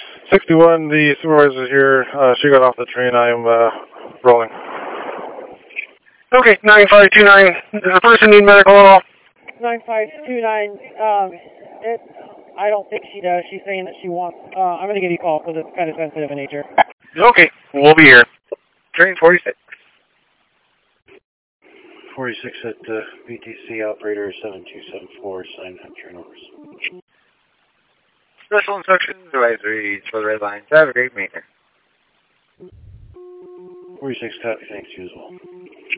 61, the supervisor's here. She got off the train. I am rolling. Okay, 9529. Does the person need medical at all? 9529. I don't think she does. She's saying that she wants. I'm going to give you a call because it's kind of sensitive in nature. Okay, we'll be here. Train 46. 46 at VTC operator 7274, sign up turnovers. Special instructions, advisories for the red line. Have a great meeting. 46 copy, thanks, usual.